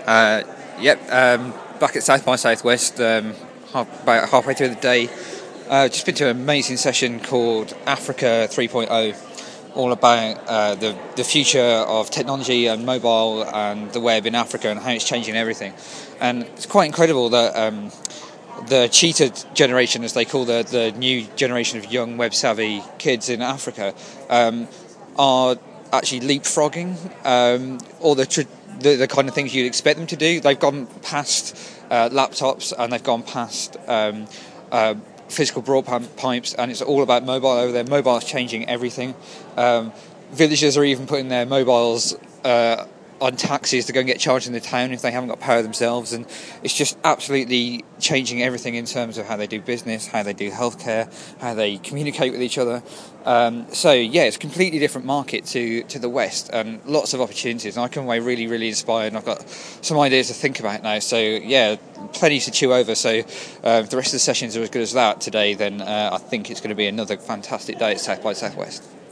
Back at South by Southwest, about halfway through the day. Just been to an amazing session called Africa 3.0, all about the future of technology and mobile and the web in Africa and how it's changing everything. And it's quite incredible that the cheetah generation, as they call the new generation of young web-savvy kids in Africa, are actually leapfrogging all the kind of things you'd expect them to do. They've gone past laptops and they've gone past physical broadband pipes, and it's all about mobile over there. Mobile's changing everything. Villagers are even putting their mobiles on taxis to go and get charged in the town if they haven't got power themselves, and it's just absolutely changing everything in terms of how they do business, how they do healthcare, how they communicate with each other. It's a completely different market to the West, and lots of opportunities, and I come away really, really inspired, and I've got some ideas to think about now. So yeah, plenty to chew over. So if the rest of the sessions are as good as that today, then I think it's going to be another fantastic day at South by Southwest.